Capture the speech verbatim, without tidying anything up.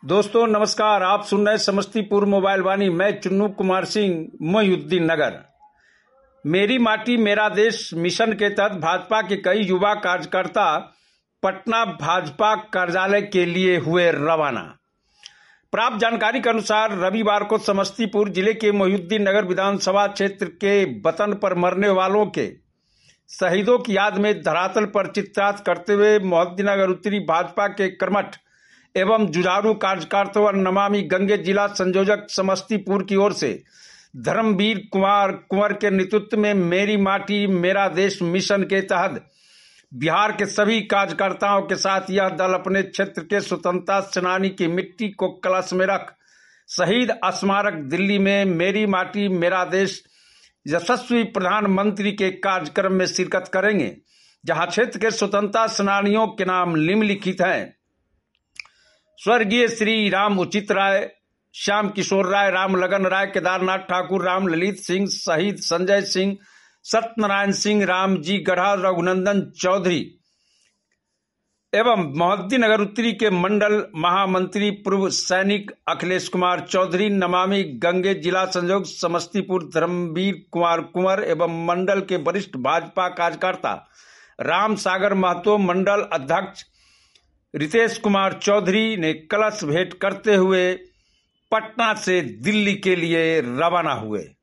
दोस्तों नमस्कार। आप सुन रहे समस्तीपुर मोबाइल वाणी। मैं चुन्नू कुमार सिंह, मोहिउद्दीन नगर। मेरी माटी मेरा देश मिशन के तहत भाजपा के कई युवा कार्यकर्ता पटना भाजपा कार्यालय के लिए हुए रवाना। प्राप्त जानकारी के अनुसार रविवार को समस्तीपुर जिले के मोहिउद्दीन नगर विधानसभा क्षेत्र के वतन पर मरने वालों के शहीदों की याद में धरातल पर चित्रार्थ करते हुए मोहिउद्दीन नगर उत्तरी भाजपा के कर्मठ एवं जुझारू कार्यकर्ता व नमामि गंगे जिला संयोजक समस्तीपुर की ओर से धर्मवीर कुमार कुंवर के नेतृत्व में मेरी माटी मेरा देश मिशन के तहत बिहार के सभी कार्यकर्ताओं के साथ यह दल अपने क्षेत्र के स्वतंत्रता सेनानी की मिट्टी को कलश में रख शहीद स्मारक दिल्ली में मेरी माटी मेरा देश यशस्वी प्रधानमंत्री के कार्यक्रम में शिरकत करेंगे, जहां क्षेत्र के स्वतंत्रता सेनानियों के नाम निम्नलिखित हैं। स्वर्गीय श्री राम उचित राय, श्याम किशोर राय, राम लगन राय, केदारनाथ ठाकुर, राम ललित सिंह, शहीद संजय सिंह, सत्यनारायण सिंह, रामजी गढ़ा, रघुनंदन चौधरी एवं मोहिउद्दीन नगर उत्तरी के मंडल महामंत्री पूर्व सैनिक अखिलेश कुमार चौधरी, नमामि गंगे जिला संयोजक समस्तीपुर धर्मवीर कुमार कुंवर एवं मंडल के वरिष्ठ भाजपा कार्यकर्ता राम सागर महतो, मंडल अध्यक्ष रितेश कुमार चौधरी ने कलश भेंट करते हुए पटना से दिल्ली के लिए रवाना हुए।